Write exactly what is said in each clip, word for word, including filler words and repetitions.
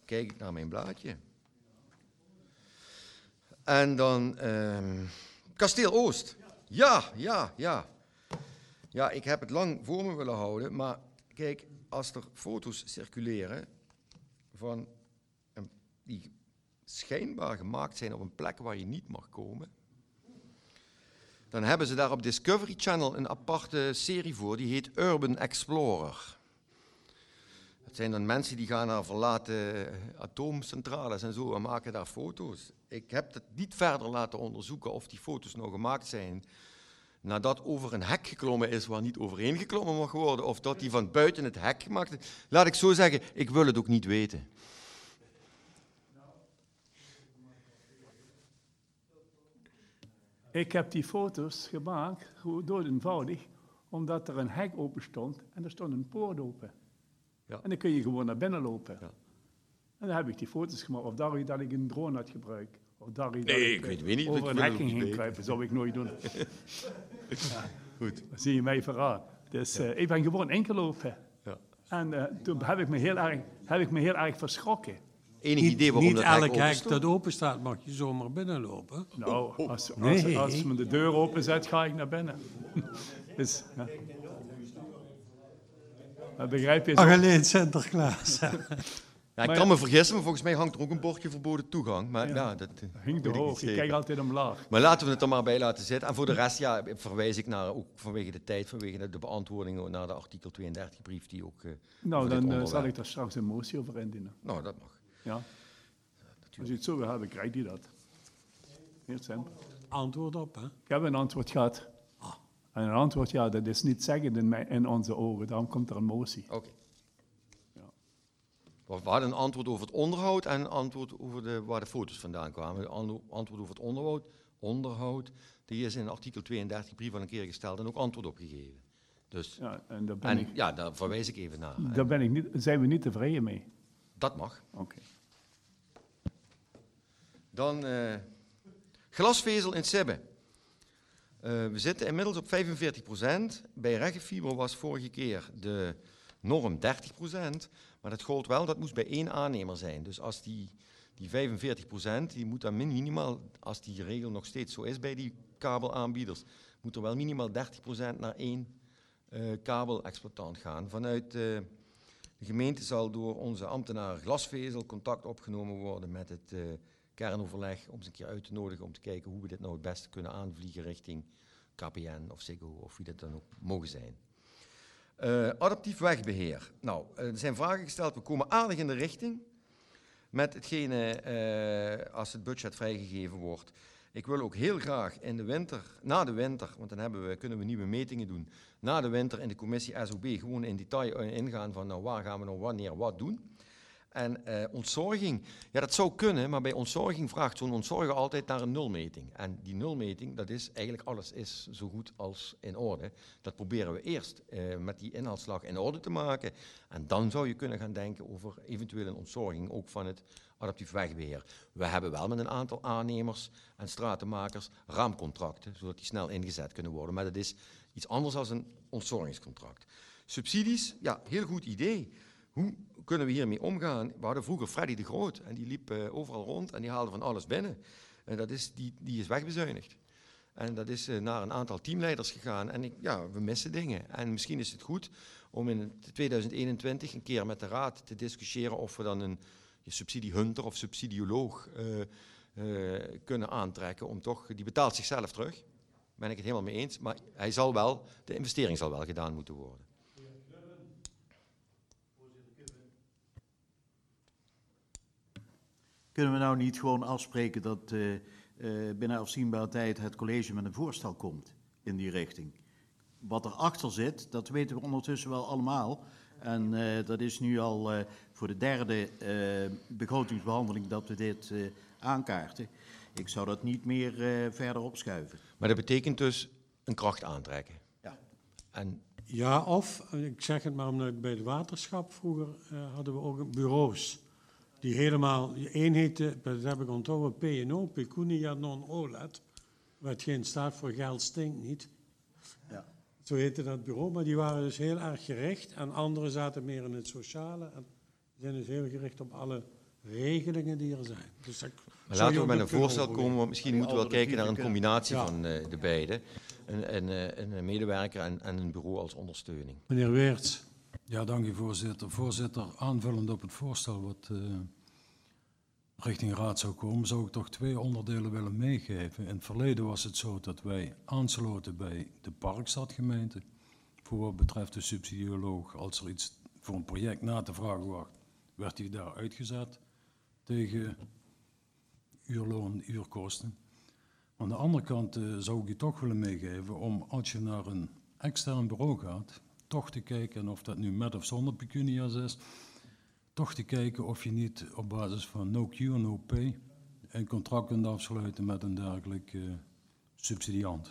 kijk ik naar mijn blaadje. En dan uh, Kasteel Oost. Ja, ja, ja. Ja, ik heb het lang voor me willen houden, maar kijk, als er foto's circuleren van een, die schijnbaar gemaakt zijn op een plek waar je niet mag komen, dan hebben ze daar op Discovery Channel een aparte serie voor, die heet Urban Explorer. Het zijn dan mensen die gaan naar verlaten atoomcentrales en zo en maken daar foto's. Ik heb het niet verder laten onderzoeken of die foto's nog gemaakt zijn nadat over een hek geklommen is waar niet overheen geklommen mag worden, of dat die van buiten het hek gemaakt is. Laat ik zo zeggen, ik wil het ook niet weten. Ik heb die foto's gemaakt, door eenvoudig, omdat er een hek open stond en er stond een poort open. Ja. En dan kun je gewoon naar binnen lopen. Ja. En dan heb ik die foto's gemaakt. Of daar dat ik een drone had gebruikt. Of daar nee, dat ik, ik weet, weet niet. over een hekking ging kruipen. zou ik nooit doen. Ja. Goed. Dan zie je mij verraden. Dus ja. uh, ik ben gewoon enkel lopen. Ja. En uh, toen heb ik, me heel erg, heb ik me heel erg verschrokken. Enig idee waarom niet dat elk hek dat open staat mag je zomaar binnenlopen. Nou, als, als, nee. als, als men de deur openzet, ga ik naar binnen. Dus, ja. Dat begrijp je zo. Ach, alleen Sinterklaas. Ja, ik kan me vergissen, maar volgens mij hangt er ook een bordje verboden toegang. Maar ja, ja dat hing te hoog. Ik kijk altijd omlaag. Maar laten we het er maar bij laten zitten. En voor de rest ja, verwijs ik naar, ook vanwege de tijd, vanwege de beantwoording naar de artikel tweeëndertig brief die ook... Uh, nou, dan uh, zal ik daar straks een motie over indienen. Nou, dat mag. Ja. Als je het zo wil hebben, krijgt hij dat. Heel simpel. Antwoord op, hè? Ik heb een antwoord gehad. Ah. En een antwoord, ja, dat is niet zeggen in, mijn, in onze ogen. Daarom komt er een motie. Oké. Okay. Ja. We hadden een antwoord over het onderhoud en een antwoord over de, waar de foto's vandaan kwamen. Een antwoord over het onderhoud, onderhoud, die is in artikel tweeëndertig brief al een keer gesteld en ook antwoord op gegeven. Dus, ja, en daar, ben en, ik, ja, daar verwijs ik even naar. Daar ben ik niet, zijn we niet tevreden mee. Dat mag. Oké. Okay. Dan uh, glasvezel in Sibbe. Uh, we zitten inmiddels op vijfenveertig procent. Bij Reggefiber was vorige keer de norm dertig procent. Maar dat gold wel, dat moest bij één aannemer zijn. Dus als die, die vijfenveertig procent, die moet dan minimaal, als die regel nog steeds zo is bij die kabelaanbieders, moet er wel minimaal dertig procent naar één uh, kabelexploitant gaan. Vanuit uh, de gemeente zal door onze ambtenaren glasvezel contact opgenomen worden met het uh, kernoverleg om ze een keer uit te nodigen om te kijken hoe we dit nou het beste kunnen aanvliegen richting K P N of Ziggo of wie dat dan ook mogen zijn. Uh, adaptief wegbeheer. Nou, uh, er zijn vragen gesteld, we komen aardig in de richting met hetgene uh, als het budget vrijgegeven wordt. Ik wil ook heel graag in de winter, na de winter, want dan hebben we, kunnen we nieuwe metingen doen, na de winter in de commissie S O B gewoon in detail ingaan van nou, waar gaan we nou wanneer wat doen. En uh, ontzorging, ja dat zou kunnen, maar bij ontzorging vraagt zo'n ontzorger altijd naar een nulmeting. En die nulmeting, dat is eigenlijk alles is zo goed als in orde. Dat proberen we eerst uh, met die inhaalslag in orde te maken. En dan zou je kunnen gaan denken over eventueel een ontzorging, ook van het adaptief wegbeheer. We hebben wel met een aantal aannemers en stratenmakers raamcontracten, zodat die snel ingezet kunnen worden. Maar dat is iets anders dan een ontzorgingscontract. Subsidies, ja, heel goed idee. Hoe kunnen we hiermee omgaan? We hadden vroeger Freddy de Groot en die liep uh, overal rond en die haalde van alles binnen. En dat is, die, die is wegbezuinigd. En dat is uh, naar een aantal teamleiders gegaan en ik, ja, we missen dingen. En misschien is het goed om in tweeduizend eenentwintig een keer met de raad te discussiëren of we dan een subsidiehunter of subsidioloog uh, uh, kunnen aantrekken om toch, die betaalt zichzelf terug. Daar ben ik het helemaal mee eens, maar hij zal wel, de investering zal wel gedaan moeten worden. Kunnen we nou niet gewoon afspreken dat uh, uh, binnen afzienbare tijd het college met een voorstel komt in die richting? Wat erachter zit, dat weten we ondertussen wel allemaal. En uh, dat is nu al uh, voor de derde uh, begrotingsbehandeling dat we dit uh, aankaarten. Ik zou dat niet meer uh, verder opschuiven. Maar dat betekent dus een kracht aantrekken? Ja. En ja, of, ik zeg het maar omdat bij het waterschap vroeger uh, hadden we ook bureaus. Die helemaal, één heette, dat heb ik onthouden, P N O, Pecunia non olet, wat geen staat voor geld stinkt niet. Ja. Zo heette dat bureau, maar die waren dus heel erg gericht en anderen zaten meer in het sociale en zijn dus heel gericht op alle regelingen die er zijn. Dus dat Maar zou laten je we ook met op een kunnen voorstel overwegen. komen, want misschien Die moeten we wel kijken naar een alternatieven combinatie Ja. van uh, de beide. Een, een, uh, een medewerker en, en een bureau als ondersteuning. Meneer Weerts. Ja, dank u voorzitter. Voorzitter, aanvullend op het voorstel wat uh, richting raad zou komen, zou ik toch twee onderdelen willen meegeven. In het verleden was het zo dat wij aansloten bij de Parkstadgemeente voor wat betreft de subsidioloog. Als er iets voor een project na te vragen was, werd hij daar uitgezet tegen uurloon, uurkosten. Aan de andere kant uh, zou ik u toch willen meegeven om, als je naar een extern bureau gaat, toch te kijken, en of dat nu met of zonder pecunia's is, toch te kijken of je niet op basis van no Q, no pay een contract kunt afsluiten met een dergelijke uh, subsidiant.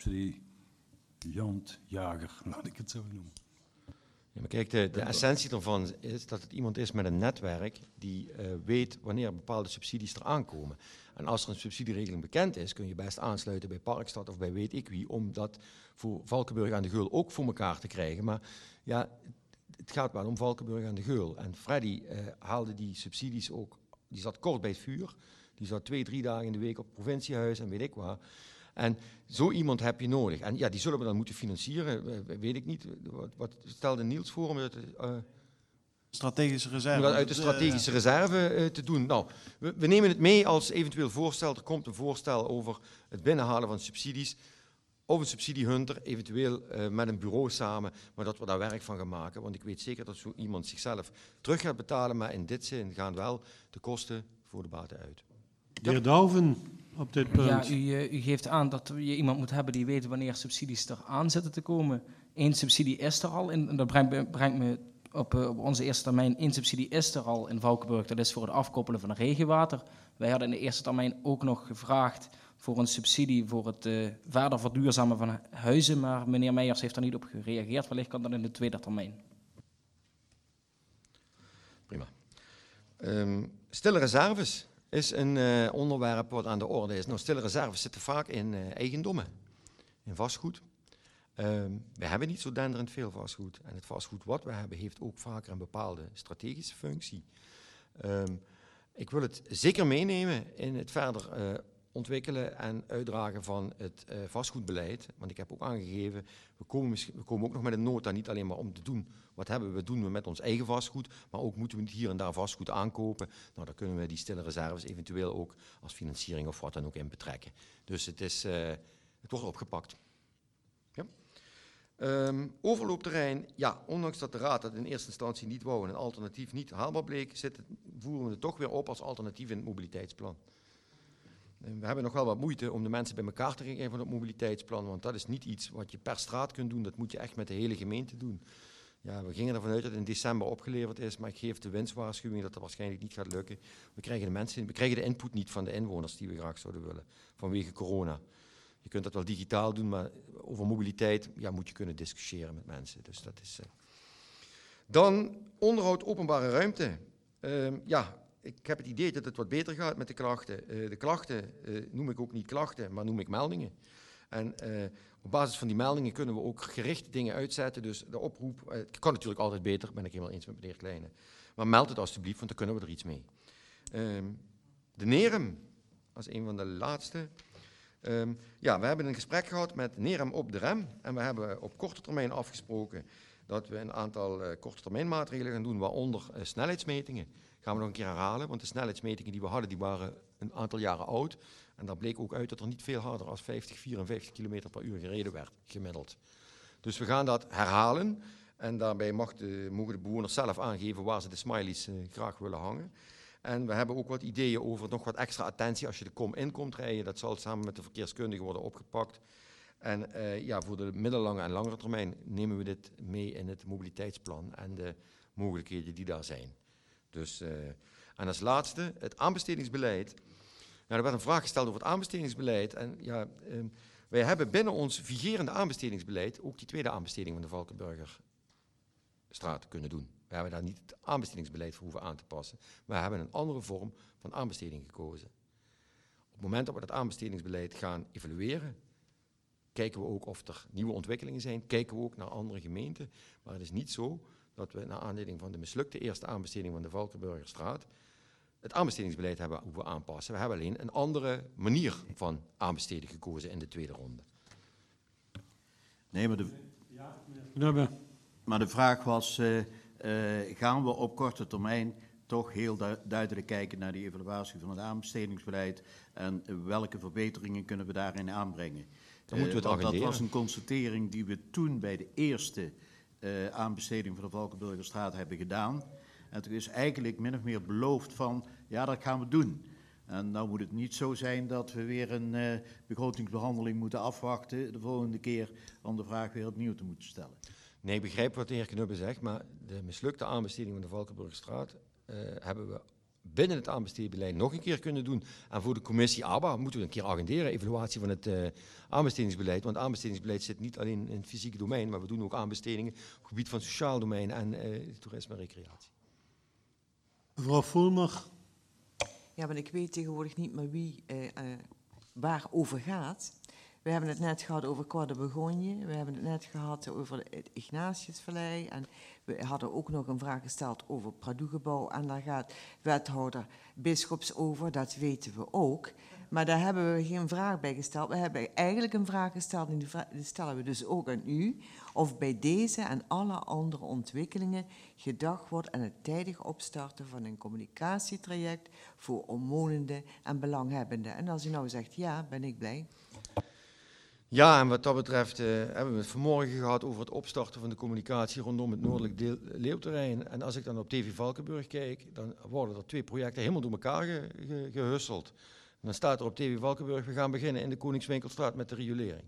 Subsidiant, jager, laat ik het zo noemen. Ja, maar kijk, de, de essentie ervan is dat het iemand is met een netwerk die uh, weet wanneer bepaalde subsidies er aankomen. En als er een subsidieregeling bekend is, kun je best aansluiten bij Parkstad of bij weet ik wie, om dat voor Valkenburg aan de Geul ook voor elkaar te krijgen. Maar ja, het gaat wel om Valkenburg aan de Geul. En Freddy uh, haalde die subsidies ook, die zat kort bij het vuur. Die zat twee, drie dagen in de week op het provinciehuis en weet ik waar. En zo iemand heb je nodig. En ja, die zullen we dan moeten financieren, uh, weet ik niet. Wat, wat stelde Niels voor om dat, uh, Strategische reserve. om dat uit de strategische reserve uh, te doen? Nou, we, we nemen het mee als eventueel voorstel. Er komt een voorstel over het binnenhalen van subsidies. Of een subsidiehunter, eventueel uh, met een bureau samen, maar dat we daar werk van gaan maken. Want ik weet zeker dat zo iemand zichzelf terug gaat betalen, maar in dit zin gaan wel de kosten voor de baten uit. De heer Douwen, op dit punt. Ja, u, uh, u geeft aan dat je iemand moet hebben die weet wanneer subsidies er aan zitten te komen. Eén subsidie is er al, en dat brengt, brengt me op, uh, op onze eerste termijn. Eén subsidie is er al in Valkenburg, dat is voor het afkoppelen van het regenwater. Wij hadden in de eerste termijn ook nog gevraagd voor een subsidie voor het uh, verder verduurzamen van huizen, maar meneer Meijers heeft daar niet op gereageerd. Wellicht kan dat in de tweede termijn. Prima. Um, stille reserves is een uh, onderwerp wat aan de orde is. Nou, stille reserves zitten vaak in uh, eigendommen, in vastgoed. Um, we hebben niet zo denderend veel vastgoed. En het vastgoed wat we hebben heeft ook vaker een bepaalde strategische functie. Um, ik wil het zeker meenemen in het verder uh, ontwikkelen en uitdragen van het uh, vastgoedbeleid. Want ik heb ook aangegeven, we komen, misschien, we komen ook nog met een nota, niet alleen maar om te doen wat hebben we, doen we met ons eigen vastgoed, maar ook moeten we hier en daar vastgoed aankopen. Nou, dan kunnen we die stille reserves eventueel ook als financiering of wat dan ook in betrekken. Dus het, is, uh, het wordt opgepakt. Ja. Um, overloopterrein, ja, ondanks dat de raad dat in eerste instantie niet wou en een alternatief niet haalbaar bleek, zit het, voeren we het toch weer op als alternatief in het mobiliteitsplan. We hebben nog wel wat moeite om de mensen bij elkaar te krijgen van het mobiliteitsplan, want dat is niet iets wat je per straat kunt doen, dat moet je echt met de hele gemeente doen. Ja, we gingen ervan uit dat het in december opgeleverd is, maar ik geef de winstwaarschuwing dat dat waarschijnlijk niet gaat lukken. We krijgen de mensen, we krijgen de input niet van de inwoners die we graag zouden willen, vanwege corona. Je kunt dat wel digitaal doen, maar over mobiliteit ja, moet je kunnen discussiëren met mensen. Dus dat is, uh. Dan onderhoud openbare ruimte. Uh, ja, ik heb het idee dat het wat beter gaat met de klachten. Uh, de klachten uh, noem ik ook niet klachten, maar noem ik meldingen. En uh, op basis van die meldingen kunnen we ook gericht dingen uitzetten. Dus de oproep, uh, het kan natuurlijk altijd beter, ben ik helemaal eens met meneer Kleine. Maar meld het alstublieft, want dan kunnen we er iets mee. Uh, de Nerem, als een van de laatste. Um, ja, we hebben een gesprek gehad met Nerem op de rem. En we hebben op korte termijn afgesproken dat we een aantal uh, korte termijn maatregelen gaan doen, waaronder uh, snelheidsmetingen. Gaan we nog een keer herhalen, want de snelheidsmetingen die we hadden, die waren een aantal jaren oud. En daar bleek ook uit dat er niet veel harder dan vijftig, vierenvijftig kilometer per uur gereden werd, gemiddeld. Dus we gaan dat herhalen. En daarbij mag de, mogen de bewoners zelf aangeven waar ze de smileys uh, graag willen hangen. En we hebben ook wat ideeën over nog wat extra attentie als je de kom in komt rijden. Dat zal samen met de verkeerskundigen worden opgepakt. En uh, ja, voor de middellange en langere termijn nemen we dit mee in het mobiliteitsplan en de mogelijkheden die daar zijn. Dus, uh, en als laatste, het aanbestedingsbeleid. Nou, er werd een vraag gesteld over het aanbestedingsbeleid. En ja, uh, wij hebben binnen ons vigerende aanbestedingsbeleid ook die tweede aanbesteding van de Valkenburgerstraat kunnen doen. We hebben daar niet het aanbestedingsbeleid voor hoeven aan te passen. Maar we hebben een andere vorm van aanbesteding gekozen. Op het moment dat we dat aanbestedingsbeleid gaan evalueren, kijken we ook of er nieuwe ontwikkelingen zijn. Kijken we ook naar andere gemeenten. Maar het is niet zo dat we naar aanleiding van de mislukte eerste aanbesteding van de Valkenburgerstraat het aanbestedingsbeleid hebben hoeven aanpassen. We hebben alleen een andere manier van aanbesteden gekozen in de tweede ronde. Nee, maar de, Knubbe. maar de vraag was, uh, uh, gaan we op korte termijn toch heel du duidelijk kijken naar die evaluatie van het aanbestedingsbeleid en uh, welke verbeteringen kunnen we daarin aanbrengen? Dan moeten we het uh, dat agenderen. was een constatering die we toen bij de eerste uh, aanbesteding van de Valkenburgerstraat hebben gedaan. En toen is eigenlijk min of meer beloofd van, ja, dat gaan we doen. En nou moet het niet zo zijn dat we weer een uh, begrotingsbehandeling moeten afwachten de volgende keer om de vraag weer opnieuw te moeten stellen. Nee, ik begrijp wat de heer Knubbe zegt, maar de mislukte aanbesteding van de Valkenburgerstraat uh, hebben we binnen het aanbestedingsbeleid nog een keer kunnen doen. En voor de commissie A B A moeten we een keer agenderen, evaluatie van het uh, aanbestedingsbeleid. Want het aanbestedingsbeleid zit niet alleen in het fysieke domein, maar we doen ook aanbestedingen op het gebied van sociaal domein en uh, toerisme en recreatie. Mevrouw Voelmer. Ja, maar ik weet tegenwoordig niet meer wie uh, uh, waar over gaat. We hebben het net gehad over Croix de Bourgogne. We hebben het net gehad over het Ignatiusvallei. En we hadden ook nog een vraag gesteld over het Pradoegebouw. En daar gaat wethouder Bisschops over, dat weten we ook. Maar daar hebben we geen vraag bij gesteld. We hebben eigenlijk een vraag gesteld en die, vraag, die stellen we dus ook aan u. Of bij deze en alle andere ontwikkelingen gedacht wordt aan het tijdig opstarten van een communicatietraject voor omwonenden en belanghebbenden. En als u nou zegt ja, ben ik blij. Ja, en wat dat betreft uh, hebben we het vanmorgen gehad over het opstarten van de communicatie rondom het noordelijk deel Leeuwterrein. En als ik dan op T V Valkenburg kijk, dan worden er twee projecten helemaal door elkaar ge, ge, gehusseld. En dan staat er op T V Valkenburg, we gaan beginnen in de Koningswinkelstraat met de riolering.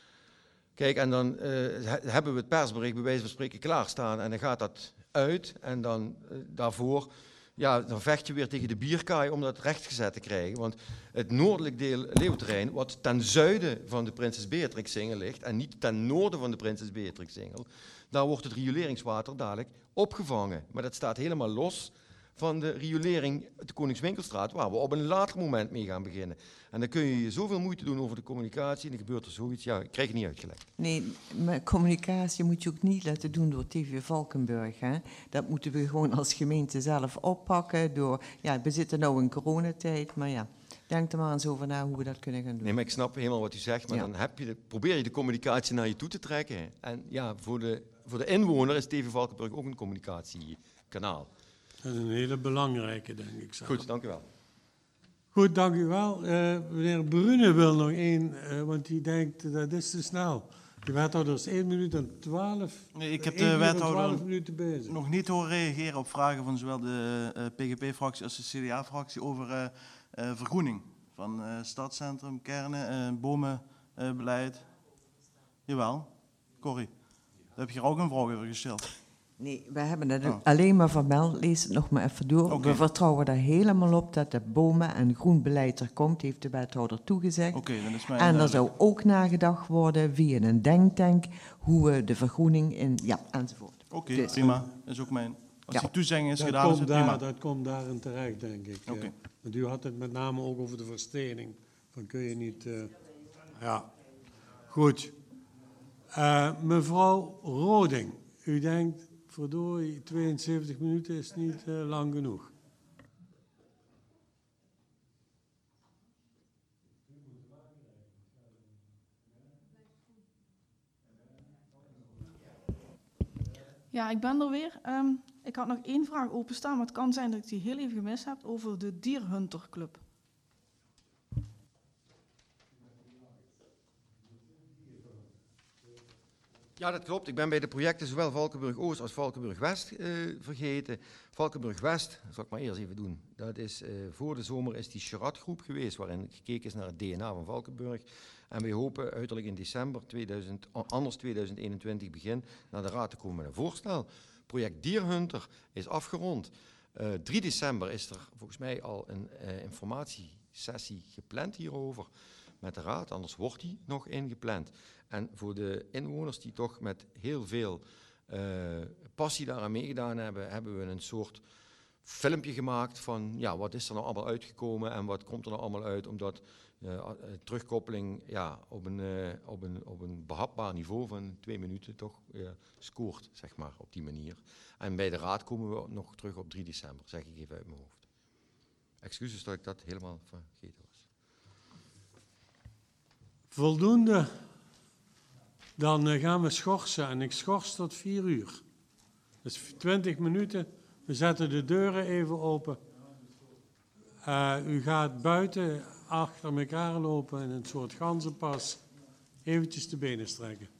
Kijk, en dan uh, hebben we het persbericht bij wijze van spreken klaarstaan en dan gaat dat uit. En dan uh, daarvoor, ja, dan vecht je weer tegen de bierkaai om dat rechtgezet te krijgen. Want het noordelijk deel Leeuwterrein, wat ten zuiden van de Prinses Beatrixsingel ligt en niet ten noorden van de Prinses Beatrixsingel, daar wordt het rioleringswater dadelijk opgevangen. Maar dat staat helemaal los van de riolering de Koningswinkelstraat, waar we op een later moment mee gaan beginnen. En dan kun je zoveel moeite doen over de communicatie en dan gebeurt er zoiets, ja, ik krijg het niet uitgelegd. Nee, maar communicatie moet je ook niet laten doen door T V Valkenburg. Hè? Dat moeten we gewoon als gemeente zelf oppakken. Door, ja, we zitten nu in coronatijd, maar ja, denk er maar eens over na hoe we dat kunnen gaan doen. Nee, maar ik snap helemaal wat u zegt, maar Ja. dan heb je de, probeer je de communicatie naar je toe te trekken. En ja, voor de, voor de inwoner is T V Valkenburg ook een communicatiekanaal. Dat is een hele belangrijke, denk ik. Zelf. Goed, dank u wel. Goed, dank u wel. Uh, meneer Brune wil nog één, uh, want die denkt dat is te snel. De wethouder is één minuut en twaalf. Nee, ik heb één de uur en wethouder twaalf minuten bezig. nog niet horen reageren op vragen van zowel de uh, P G P-fractie als de C D A-fractie over uh, uh, vergroening van uh, stadscentrum, kernen, uh, bomenbeleid. Uh, Jawel, Corrie. Daar heb je er ook een vraag over gesteld. Nee, we hebben het Oh. alleen maar vermeld. Lees het nog maar even door. Oké. We vertrouwen er helemaal op dat de bomen- en groenbeleid er komt, heeft de wethouder toegezegd. Oké, okay, dan is mijn... En er uh, zou ook nagedacht worden via een denktank hoe we de vergroening in, ja, enzovoort. Oké, okay, Dus, prima. Dat is ook mijn... Als Ja. die toezegging is Dat gedaan, is komt, het prima. daar, dat komt daarin terecht, denk ik. Oké. Uh, want u had het met name ook over de verstening. Dan kun je niet... Uh, ja, goed. Uh, mevrouw Roding, u denkt... Verdorie, tweeënzeventig minuten is niet uh, lang genoeg. Ja, ik ben er weer. Um, ik had nog één vraag openstaan, maar het kan zijn dat ik die heel even gemist heb over de Dierhunter Club. Ja, dat klopt. Ik ben bij de projecten zowel Valkenburg-Oost als Valkenburg-West uh, vergeten. Valkenburg-West, dat zal ik maar eerst even doen. Dat is, uh, voor de zomer is die Charat-groep geweest, waarin gekeken is naar het D N A van Valkenburg. En wij hopen uiterlijk in december tweeduizend, anders tweeduizend eenentwintig begin naar de raad te komen met een voorstel. Project Dierhunter is afgerond. Uh, drie december is er volgens mij al een uh, informatiesessie gepland hierover met de raad, anders wordt die nog ingepland. En voor de inwoners die toch met heel veel uh, passie daaraan meegedaan hebben, hebben we een soort filmpje gemaakt van ja, wat is er nou allemaal uitgekomen en wat komt er nou allemaal uit, omdat uh, uh, terugkoppeling ja, op, een, uh, op, een, op een behapbaar niveau van twee minuten toch uh, scoort, zeg maar, op die manier. En bij de raad komen we nog terug op drie december, zeg ik even uit mijn hoofd. Excuses dat ik dat helemaal vergeten was. Voldoende. Dan uh, gaan we schorsen en ik schors tot vier uur. Dus twintig minuten. We zetten de deuren even open. Uh, u gaat buiten achter elkaar lopen in een soort ganzenpas. Eventjes de benen strekken.